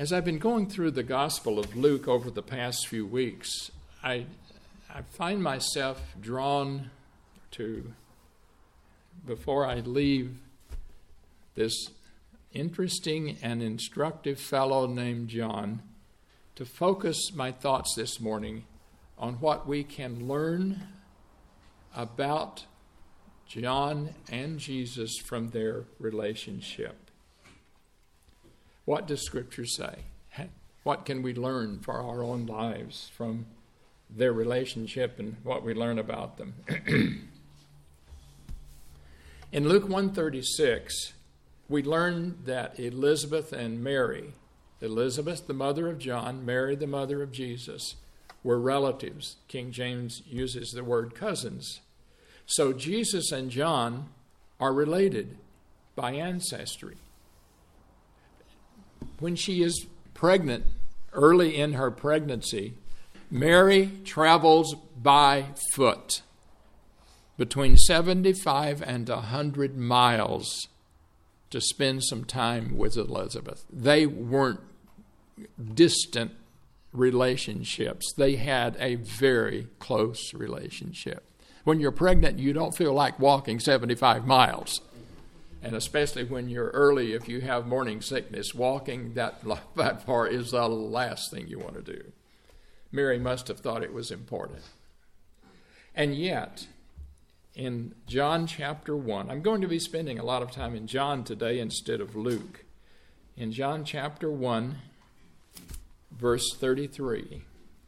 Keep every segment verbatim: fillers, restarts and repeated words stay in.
As I've been going through the Gospel of Luke over the past few weeks, I, I find myself drawn to, before I leave, this interesting and instructive fellow named John, to focus my thoughts this morning on what we can learn about John and Jesus from their relationship. What does Scripture say? What can we learn for our own lives from their relationship and what we learn about them? In Luke one thirty-six, we learn that Elizabeth and Mary, Elizabeth, the mother of John, Mary, the mother of Jesus, were relatives. King James uses the word cousins. So Jesus and John are related by ancestry. When she is pregnant, early in her pregnancy, Mary travels by foot between seventy-five and one hundred miles to spend some time with Elizabeth. They weren't distant relationships. They had a very close relationship. When you're pregnant, you don't feel like walking seventy-five miles. And especially when you're early, if you have morning sickness, walking that, that far is the last thing you want to do. Mary must have thought it was important. And yet, in John chapter one, I'm going to be spending a lot of time in John today instead of Luke. In John chapter one, verse thirty-three,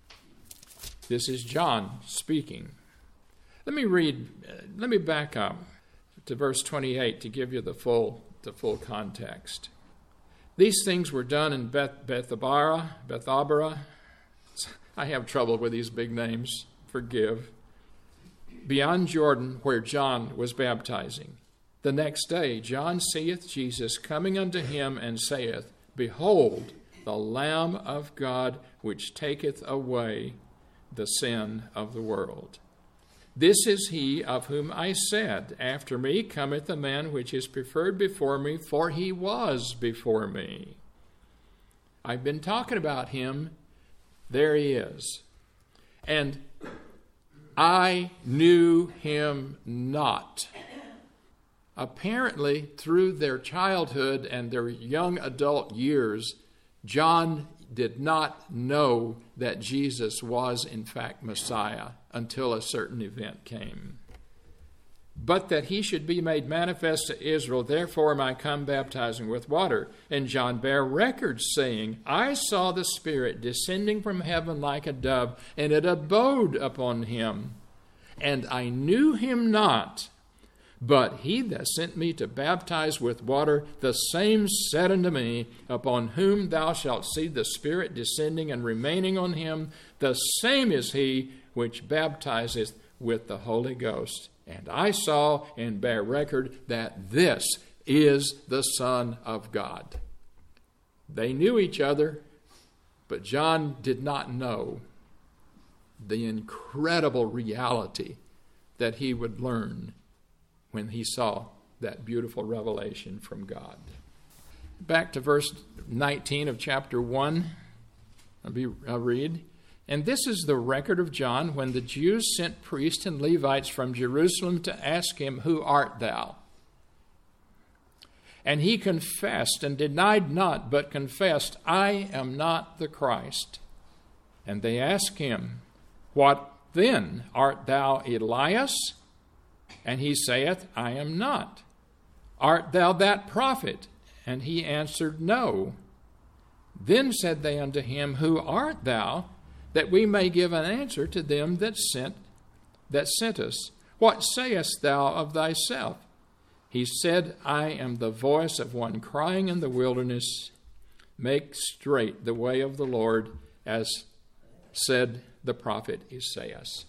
this is John speaking. Let me read, let me back up to verse twenty-eight to give you the full, the full context. These things were done in Beth, Bethabara, Bethabara. I have trouble with these big names, forgive. Beyond Jordan, where John was baptizing. The next day, John seeth Jesus coming unto him, and saith, Behold, the Lamb of God, which taketh away the sin of the world. This is he of whom I said, After me cometh a man which is preferred before me, for he was before me. I've been talking about him. There he is. And I knew him not. Apparently, through their childhood and their young adult years, John did not know that Jesus was, in fact, Messiah until a certain event came. But that he should be made manifest to Israel, therefore am I come baptizing with water. And John bare record, saying, I saw the Spirit descending from heaven like a dove, and it abode upon him. And I knew him not. But he that sent me to baptize with water, the same said unto me, Upon whom thou shalt see the Spirit descending and remaining on him, the same is he which baptizeth with the Holy Ghost. And I saw and bear record that this is the Son of God. They knew each other, but John did not know the incredible reality that he would learn when he saw that beautiful revelation from God. Back to verse nineteen of chapter one, I'll, be, I'll read. And this is the record of John when the Jews sent priests and Levites from Jerusalem to ask him, Who art thou? And he confessed and denied not, but confessed, I am not the Christ. And they asked him, What then? Art thou Elias? And he saith, I am not. Art thou that prophet? And he answered, No. Then said they unto him, Who art thou? That we may give an answer to them that sent that sent us. What sayest thou of thyself? He said, I am the voice of one crying in the wilderness, Make straight the way of the Lord, as said the prophet Isaiah.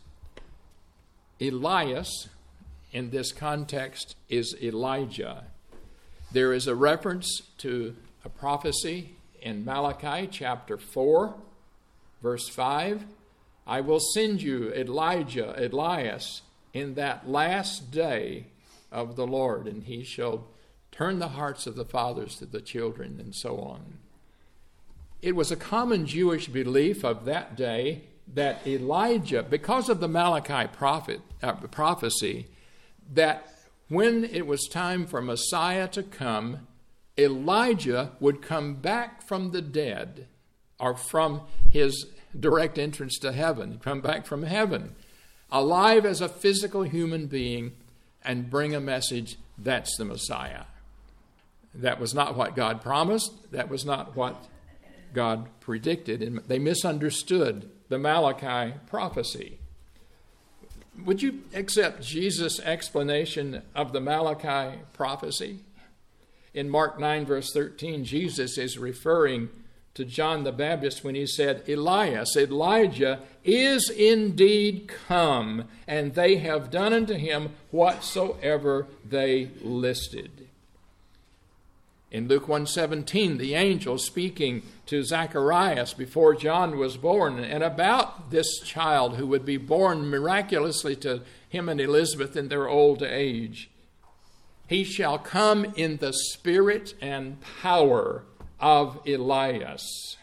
Elias, in this context, is Elijah. There is a reference to a prophecy in Malachi chapter four, verse five. I will send you Elijah, Elias, in that last day of the Lord, and he shall turn the hearts of the fathers to the children, and so on. it was a common Jewish belief of that day that Elijah, because of the Malachi prophet, uh, prophecy, that when it was time for Messiah to come, Elijah would come back from the dead, or from his direct entrance to heaven, come back from heaven, alive as a physical human being, and bring a message. That's the Messiah. That was not what God promised. That was not what God predicted. And they misunderstood the Malachi prophecy. Would you accept Jesus' explanation of the Malachi prophecy? In Mark nine, verse thirteen, Jesus is referring to John the Baptist when he said, Elias, Elijah, is indeed come, and they have done unto him whatsoever they listed. In Luke one seventeen, the angel speaking to Zacharias before John was born, and about this child who would be born miraculously to him and Elizabeth in their old age. He shall come in the spirit and power of Elias.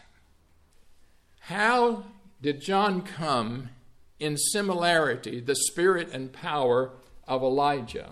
How did John come in similarity, the spirit and power of Elijah?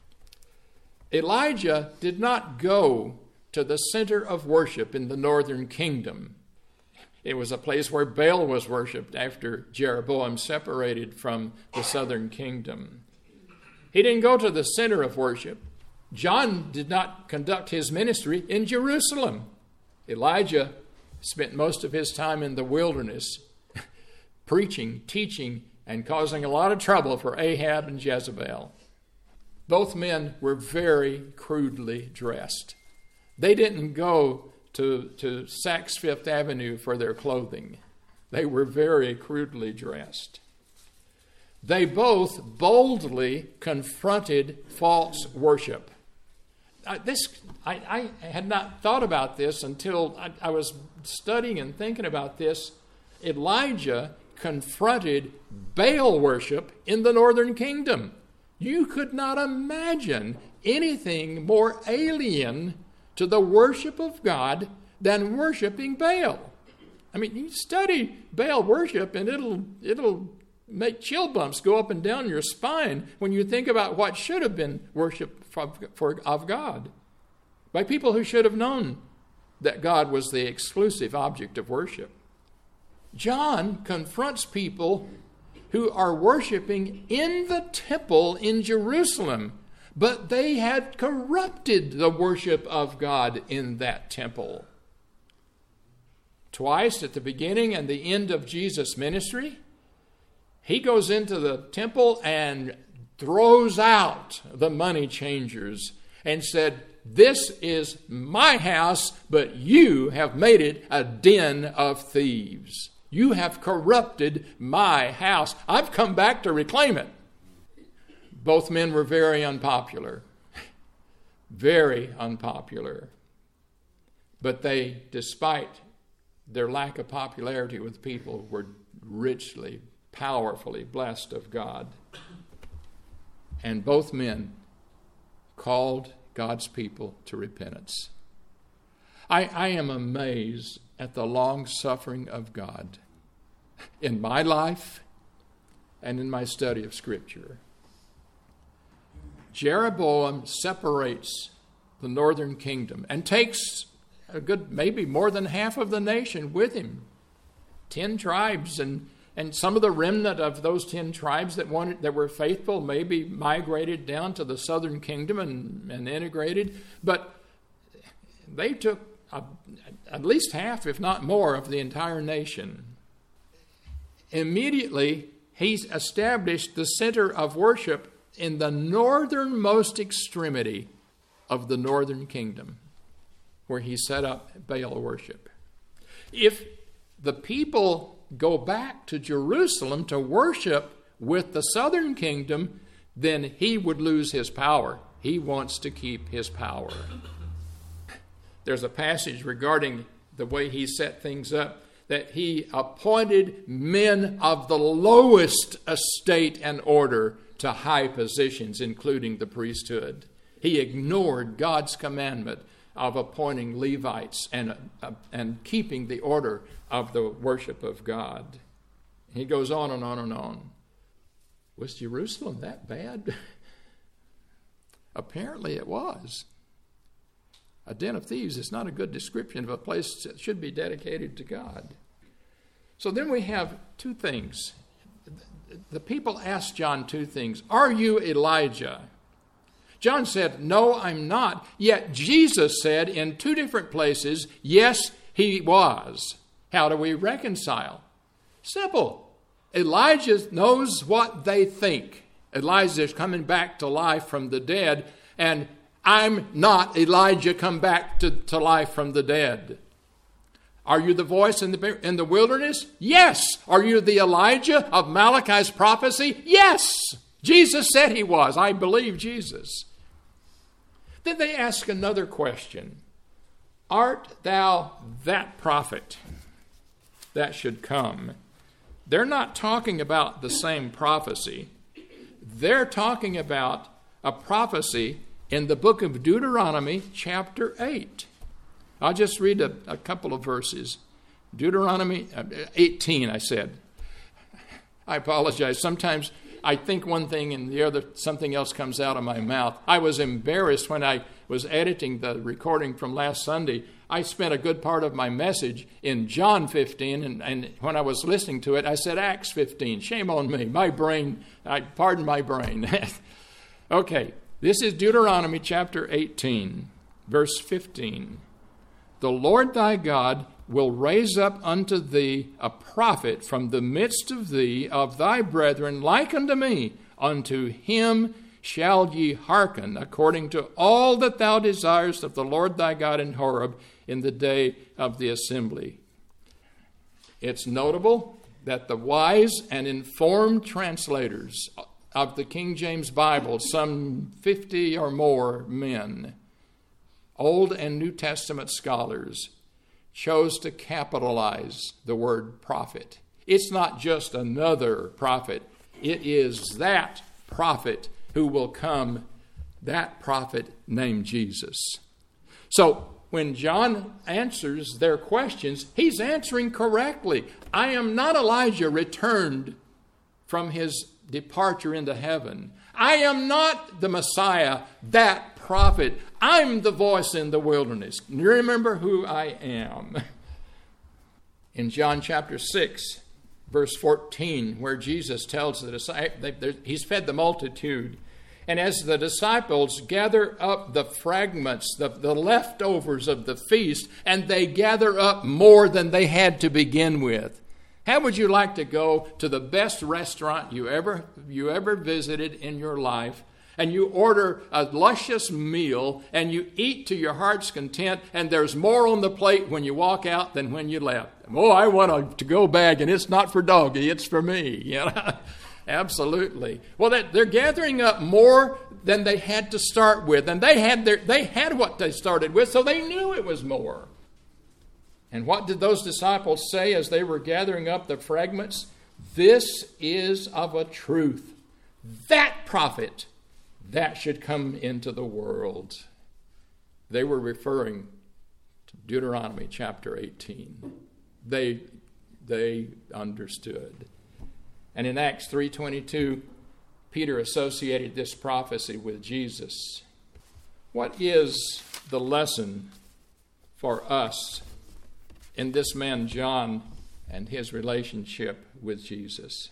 Elijah did not go to the center of worship in the northern kingdom. It was a place where Baal was worshipped after Jeroboam separated from the southern kingdom. He didn't go to the center of worship. John did not conduct his ministry in Jerusalem. Elijah spent most of his time in the wilderness, preaching, teaching, and causing a lot of trouble for Ahab and Jezebel. Both men were very crudely dressed. They didn't go to, to Saks Fifth Avenue for their clothing. They were very crudely dressed. They both boldly confronted false worship. I, this, I, I had not thought about this until I, I was studying and thinking about this. Elijah confronted Baal worship in the northern kingdom. You could not imagine anything more alien to the worship of God than worshiping Baal. I mean, you study Baal worship and it'll it'll make chill bumps go up and down your spine when you think about what should have been worship for, for, of God by people who should have known that God was the exclusive object of worship. John confronts people who are worshiping in the temple in Jerusalem, but they had corrupted the worship of God in that temple. Twice at the beginning and the end of Jesus' ministry, he goes into the temple and throws out the money changers and said, "This is my house, but you have made it a den of thieves. You have corrupted my house. I've come back to reclaim it." Both men were very unpopular. Very unpopular. But they, despite their lack of popularity with people, were richly, powerfully blessed of God. And both men called God's people to repentance. I, I am amazed at the long suffering of God in my life and in my study of Scripture. Jeroboam separates the northern kingdom and takes a good, maybe more than half of the nation with him. Ten tribes, and, and some of the remnant of those ten tribes that wanted, that were faithful maybe migrated down to the southern kingdom and, and integrated. But they took a, at least half, if not more, of the entire nation. Immediately, he's established the center of worship in the northernmost extremity of the northern kingdom, where he set up Baal worship. If the people go back to Jerusalem to worship with the southern kingdom, then he would lose his power. He wants to keep his power. There's a passage regarding the way he set things up, that he appointed men of the lowest estate and order to high positions, including the priesthood. He ignored God's commandment of appointing Levites and, uh, and keeping the order of the worship of God. He goes on and on and on. Was Jerusalem that bad? Apparently it was. A den of thieves is not a good description of a place that should be dedicated to God. So then we have two things. The people asked John two things. Are you Elijah? John said, no, I'm not. Yet Jesus said in two different places, yes, he was. How do we reconcile? Simple. Elijah knows what they think. Elijah's coming back to life from the dead, and I'm not Elijah come back to, to life from the dead. Are you the voice in the, in the wilderness? Yes. Are you the Elijah of Malachi's prophecy? Yes. Jesus said he was. I believe Jesus. Then they ask another question. Art thou that prophet that should come? They're not talking about the same prophecy. They're talking about a prophecy in the book of Deuteronomy, chapter eight. I'll just read a, a couple of verses. Deuteronomy eighteen, I said. I apologize. Sometimes I think one thing and the other, something else comes out of my mouth. I was embarrassed when I was editing the recording from last Sunday. I spent a good part of my message in John fifteen, and, and when I was listening to it, I said Acts fifteen. Shame on me. My brain, I pardon my brain. Okay, this is Deuteronomy chapter eighteen, verse fifteen. The Lord thy God will raise up unto thee a prophet from the midst of thee, of thy brethren, like unto me. Unto him shall ye hearken, according to all that thou desirest of the Lord thy God in Horeb in the day of the assembly. It's notable that the wise and informed translators of the King James Bible, some fifty or more men, Old and New Testament scholars, chose to capitalize the word prophet. It's not just another prophet. It is that prophet who will come, that prophet named Jesus. So when John answers their questions, he's answering correctly. I am not Elijah returned from his departure into heaven. I am not the Messiah, that prophet. I'm the voice in the wilderness. Remember who I am. In John chapter six, verse fourteen, where Jesus tells the disciples, he's fed the multitude, and as the disciples gather up the fragments, the, the leftovers of the feast, and they gather up more than they had to begin with. How would you like to go to the best restaurant you ever you ever visited in your life, and you order a luscious meal, and you eat to your heart's content, and there's more on the plate when you walk out than when you left? Oh, I want a to-go bag, and it's not for doggy, it's for me. You know? Absolutely. Well, that, they're gathering up more than they had to start with, and they had their they had what they started with, so they knew it was more. And what did those disciples say as they were gathering up the fragments? This is of a truth. That prophet, that should come into the world. They were referring to Deuteronomy chapter eighteen. They, they understood. And in Acts three twenty-two, Peter associated this prophecy with Jesus. What is the lesson for us in this man John and his relationship with Jesus?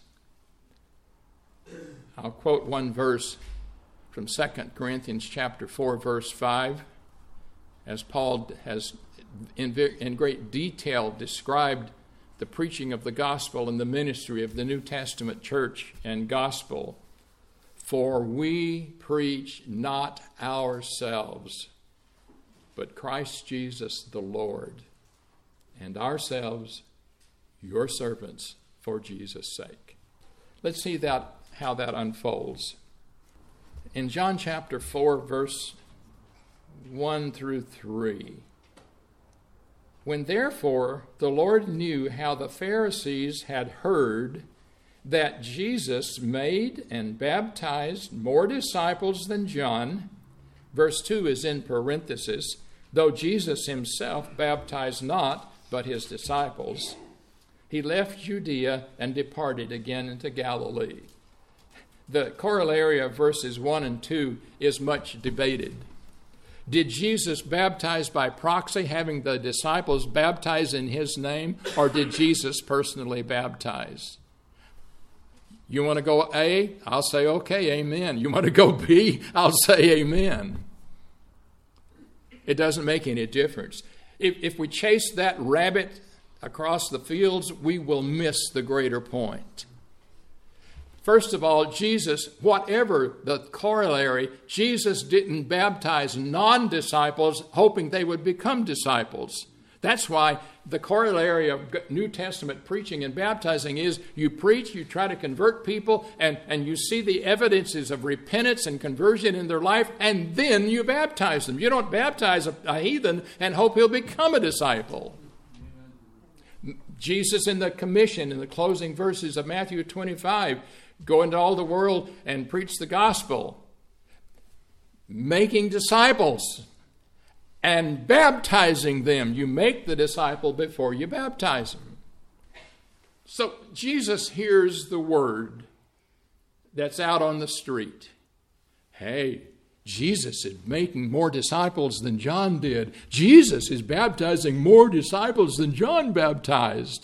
I'll quote one verse from Second Corinthians chapter four, verse five, as Paul has in, in great detail described the preaching of the gospel and the ministry of the New Testament church and gospel. For we preach not ourselves, but Christ Jesus the Lord, and ourselves your servants for Jesus' sake. Let's see that how that unfolds. In John chapter four, verse one through three. When therefore the Lord knew how the Pharisees had heard that Jesus made and baptized more disciples than John, verse two is in parenthesis, Though Jesus himself baptized not, but his disciples, he left Judea and departed again into Galilee. The corollary of verses one and two is much debated. Did Jesus baptize by proxy, having the disciples baptize in his name, or did Jesus personally baptize? You want to go A? I'll say, okay, amen. You want to go B? I'll say amen. It doesn't make any difference. If, if we chase that rabbit across the fields, we will miss the greater point. First of all, Jesus, whatever the corollary, Jesus didn't baptize non-disciples hoping they would become disciples. That's why the corollary of New Testament preaching and baptizing is you preach, you try to convert people, and, and you see the evidences of repentance and conversion in their life, and then you baptize them. You don't baptize a, a heathen and hope he'll become a disciple. Jesus in the commission, in the closing verses of Matthew twenty-five, go into all the world and preach the gospel, making disciples and baptizing them. You make the disciple before you baptize him. So Jesus hears the word that's out on the street. Hey, Jesus is making more disciples than John did. Jesus is baptizing more disciples than John baptized.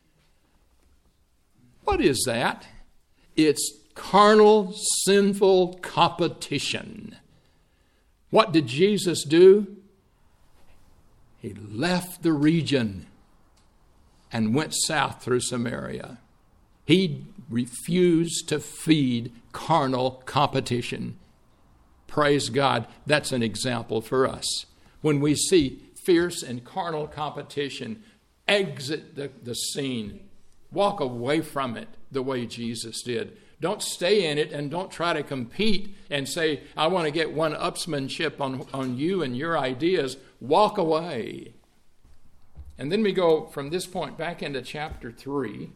What is that? It's carnal, sinful competition. What did Jesus do? He left the region and went south through Samaria. He refused to feed carnal competition. Praise God, that's an example for us. When we see fierce and carnal competition, exit the, the scene. Walk away from it the way Jesus did. Don't stay in it and don't try to compete and say, I want to get one-upsmanship on, on you and your ideas. Walk away. And then we go from this point back into chapter three.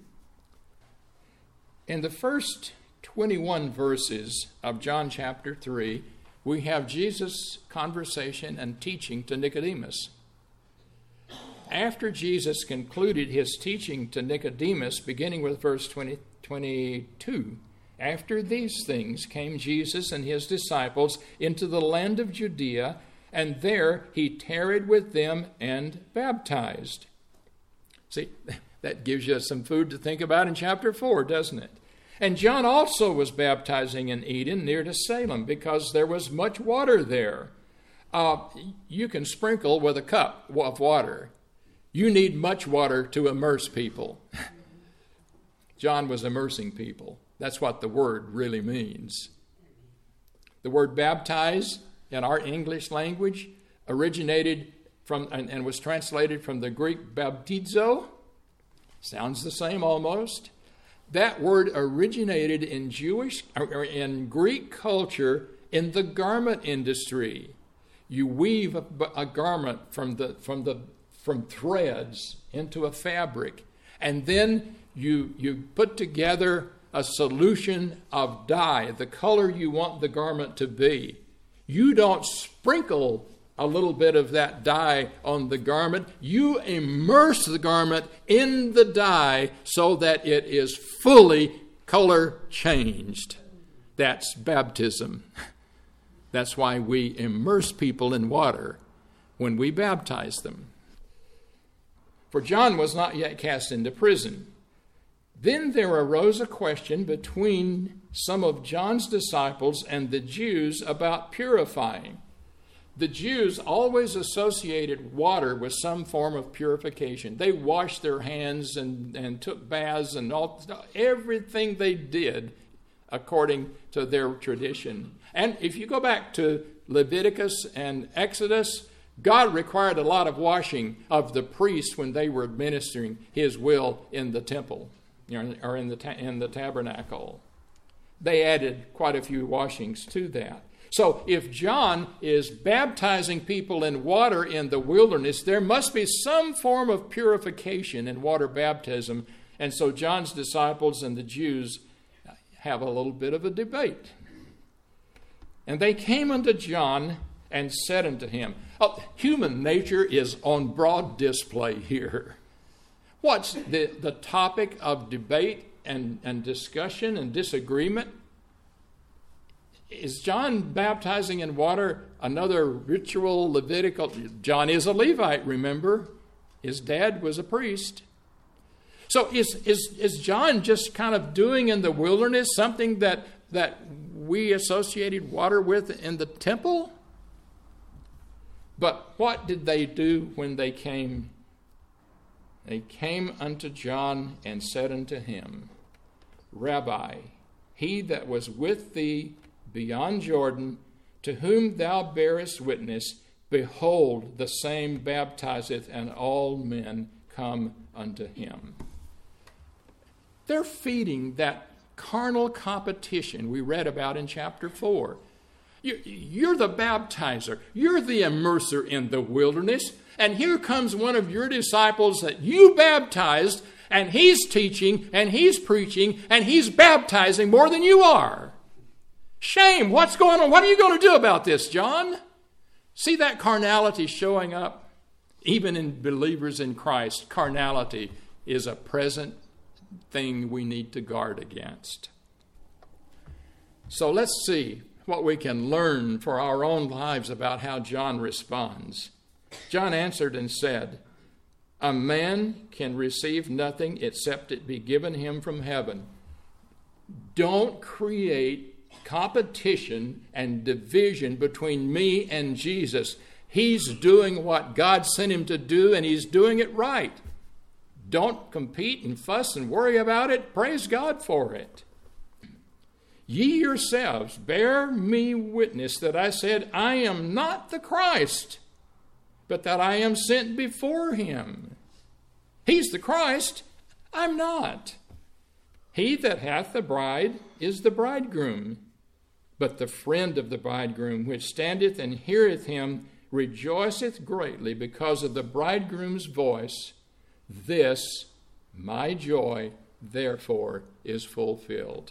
In the first twenty-one verses of John chapter three, we have Jesus' conversation and teaching to Nicodemus. After Jesus concluded his teaching to Nicodemus, beginning with verse twenty, twenty-two, after these things came Jesus and his disciples into the land of Judea, and there he tarried with them and baptized. See, that gives you some food to think about in chapter four, doesn't it? And John also was baptizing in Eden near to Salem because there was much water there. Uh, you can sprinkle with a cup of water. You need much water to immerse people. John was immersing people. That's what the word really means. The word baptize in our English language originated from and, and was translated from the Greek baptizo. Sounds the same almost. That word originated in Jewish or in Greek culture in the garment industry. You weave a, a garment from the from the from threads into a fabric, and then you you put together a solution of dye, the color you want the garment to be. You don't sprinkle a little bit of that dye on the garment. You immerse the garment in the dye so that it is fully color changed. That's baptism. That's why we immerse people in water when we baptize them. For John was not yet cast into prison. Then there arose a question between some of John's disciples and the Jews about purifying. The Jews always associated water with some form of purification. They washed their hands and, and took baths and all, everything they did according to their tradition. And if you go back to Leviticus and Exodus, God required a lot of washing of the priests when they were administering his will in the temple, you know, or in the ta- in the tabernacle. They added quite a few washings to that. So if John is baptizing people in water in the wilderness, there must be some form of purification in water baptism. And so John's disciples and the Jews have a little bit of a debate. And they came unto John and said unto him. Oh, human nature is on broad display here. What's the, the topic of debate and, and discussion and disagreement? Is John baptizing in water another ritual Levitical? John is a Levite, remember? His dad was a priest. So is, is, is John just kind of doing in the wilderness something that, that we associated water with in the temple? But what did they do when they came? They came unto John and said unto him, Rabbi, he that was with thee beyond Jordan, to whom thou bearest witness, behold, the same baptizeth, and all men come unto him. They're feeding that carnal competition we read about in chapter four. You're the baptizer. You're the immerser in the wilderness. And here comes one of your disciples that you baptized, and he's teaching, and he's preaching, and he's baptizing more than you are. Shame. What's going on? What are you going to do about this, John? See that carnality showing up? Even in believers in Christ, carnality is a present thing we need to guard against. So let's see what we can learn for our own lives about how John responds. John answered and said, A man can receive nothing except it be given him from heaven. Don't create competition and division between me and Jesus. He's doing what God sent him to do, and he's doing it right. Don't compete and fuss and worry about it. Praise God for it. Ye yourselves bear me witness that I said, I am not the Christ, but that I am sent before him. He's the Christ, I'm not. He that hath the bride is the bridegroom, but the friend of the bridegroom, which standeth and heareth him, rejoiceth greatly because of the bridegroom's voice. This, my joy, therefore, is fulfilled.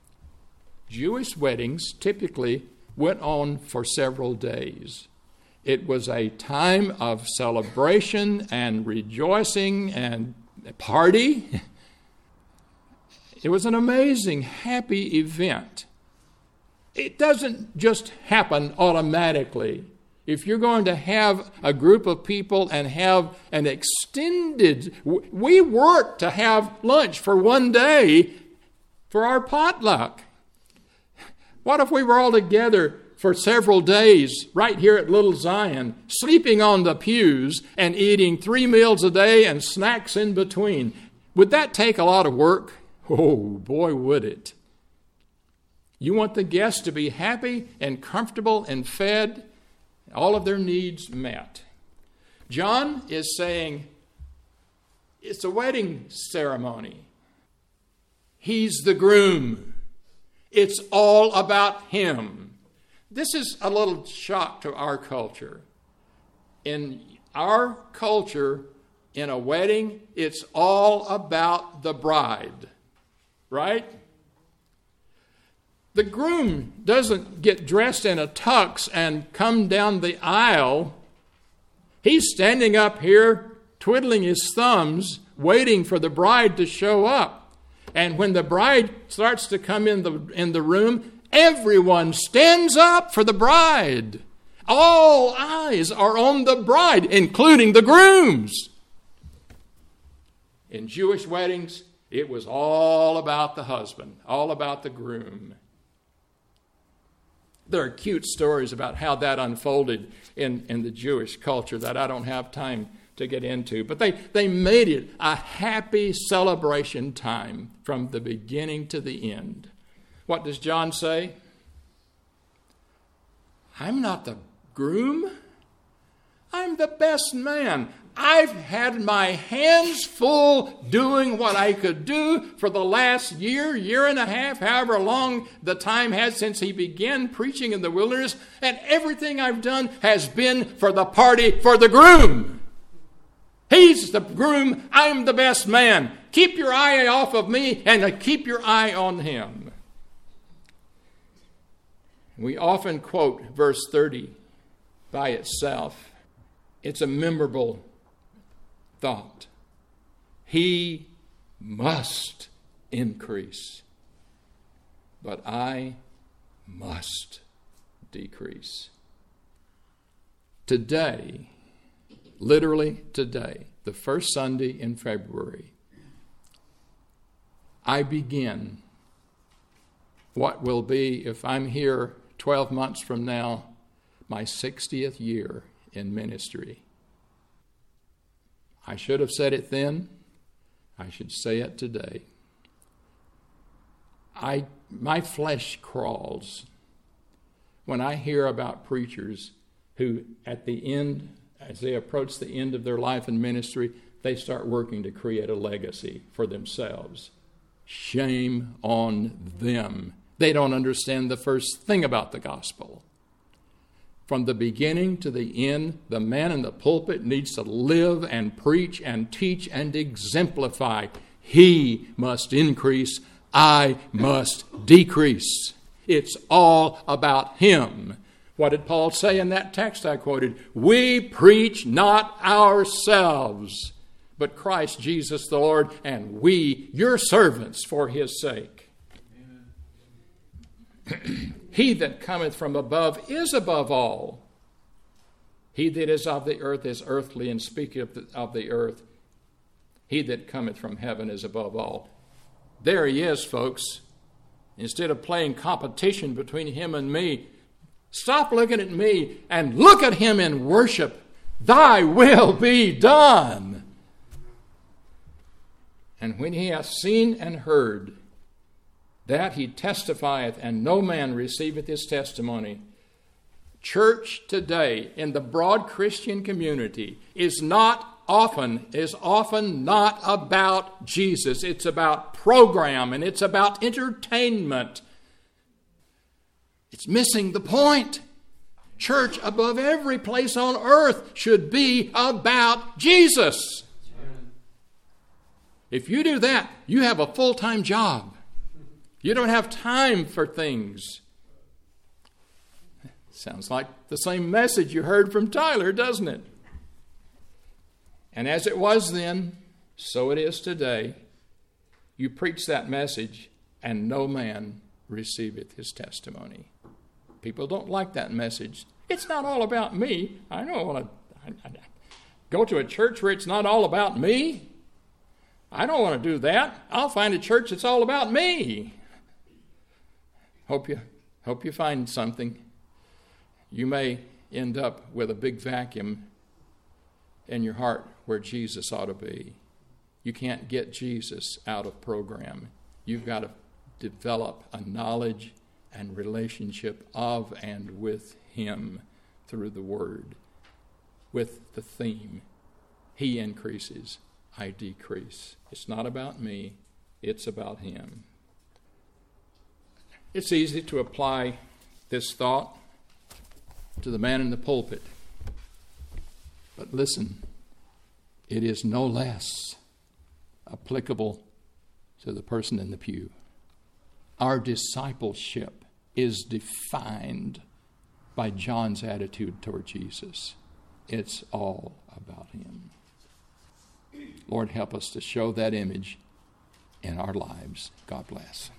Jewish weddings typically went on for several days. It was a time of celebration and rejoicing and party. It was an amazing, happy event. It doesn't just happen automatically. If you're going to have a group of people and have an extended, we work to have lunch for one day for our potluck. What if we were all together for several days right here at Little Zion, sleeping on the pews and eating three meals a day and snacks in between? Would that take a lot of work? Oh, boy, would it. You want the guests to be happy and comfortable and fed, all of their needs met. John is saying it's a wedding ceremony. He's the groom. It's all about him. This is a little shock to our culture. In our culture, in a wedding, it's all about the bride, right? The groom doesn't get dressed in a tux and come down the aisle. He's standing up here, twiddling his thumbs, waiting for the bride to show up. And when the bride starts to come in the in the room, everyone stands up for the bride. All eyes are on the bride, including the grooms. In Jewish weddings, it was all about the husband, all about the groom. There are cute stories about how that unfolded in, in the Jewish culture that I don't have time to get into. But they, they made it a happy celebration time from the beginning to the end. What does John say? I'm not the groom. I'm the best man. I've had my hands full doing what I could do for the last year, year and a half, however long the time has since he began preaching in the wilderness, and everything I've done has been for the party for the groom. He's the groom. I'm the best man. Keep your eye off of me and keep your eye on him. We often quote verse thirty by itself. It's a memorable thought. He must increase, but I must decrease. Today, literally today, the first Sunday in February, I begin what will be, if I'm here twelve months from now, my sixtieth year in ministry. I should have said it then. I should say it today. I, my flesh crawls when I hear about preachers who, at the end, as they approach the end of their life in ministry, they start working to create a legacy for themselves. Shame on them. They don't understand the first thing about the gospel. From the beginning to the end, the man in the pulpit needs to live and preach and teach and exemplify. He must increase, I must decrease. It's all about him. What did Paul say in that text I quoted? We preach not ourselves, but Christ Jesus the Lord, and we, your servants, for his sake. He that cometh from above is above all. He that is of the earth is earthly, and speaketh of the, of the earth. He that cometh from heaven is above all. There he is, folks. Instead of playing competition between him and me, stop looking at me and look at him in worship. Thy will be done. And when he hath seen and heard, that he testifieth, and no man receiveth his testimony. Church today in the broad Christian community is not often, is often not about Jesus. It's about program and it's about entertainment. It's missing the point. Church above every place on earth should be about Jesus. If you do that, you have a full-time job. You don't have time for things. Sounds like the same message you heard from Tyler, doesn't it? And as it was then, so it is today. You preach that message, and no man receiveth his testimony. People don't like that message. It's not all about me. I don't want to I, I, go to a church where it's not all about me. I don't want to do that. I'll find a church that's all about me. Hope you, hope you find something. You may end up with a big vacuum in your heart where Jesus ought to be. You can't get Jesus out of program. You've got to develop a knowledge and relationship of and with him through the Word, with the theme, he increases, I decrease. It's not about me, it's about him. It's easy to apply this thought to the man in the pulpit. But listen, it is no less applicable to the person in the pew. Our discipleship is defined by John's attitude toward Jesus. It's all about him. Lord, help us to show that image in our lives. God bless.